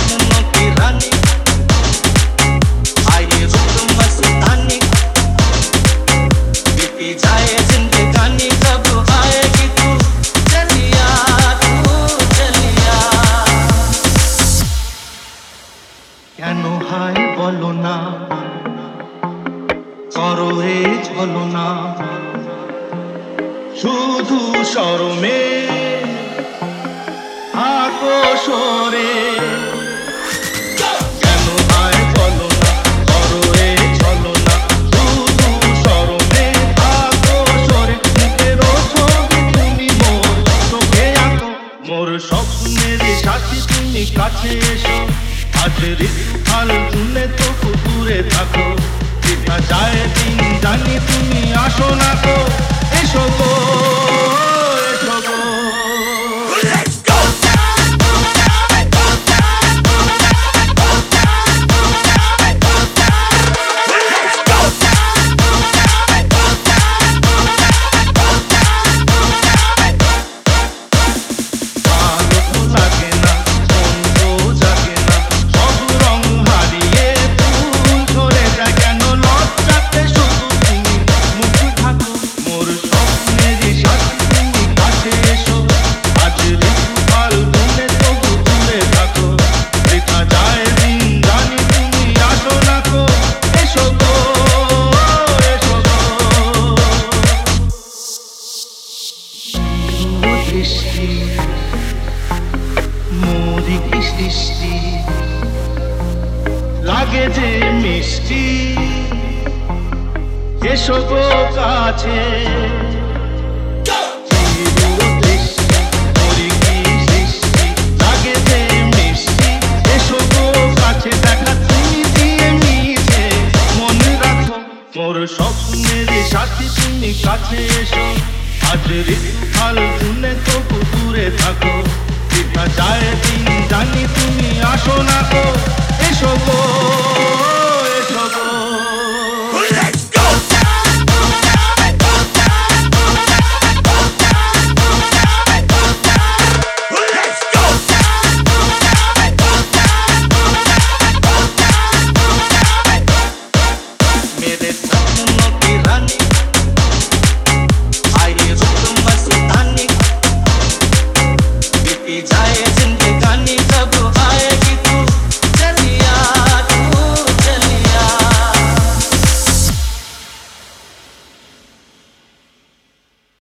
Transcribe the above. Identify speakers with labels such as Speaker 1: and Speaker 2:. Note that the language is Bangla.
Speaker 1: सपनों की रानी आए रुत मस्तानी बीती जाए जिंदगानी कब आएगी तू चलिया কেন হায় বলো না করো এ ছলনা শুধু শরমে থাকো সরে কেন হায় বলো না করো এ ছলনা শুধু শরমে থাকো সরে মুখের ছবি তুমি মোর চোখে আঁকো মোর স্বপ্নের সাথী তুমি কাছে এসো আজ ঋতুকাল শুনে তো দূরে থাকো দেখা যায় দিন জানি তুমি আসো না গো এসো গো এসো গো মোরি কি সৃষ্টি লাগে যে মিষ্টি এসো গো কাছে মোরি কি সৃষ্টি লাগে যে মিষ্টি এসো গো কাছে দেখা তুমি দিয়ে মিছে মনে রাখো মোর স্বপ্নের সাথী তুমি কাছে এসো আজ ঋতুকাল শুনে তবু দূরে থাকো দেখা যায় দিন জানি তুমি আসো না গো এসো গো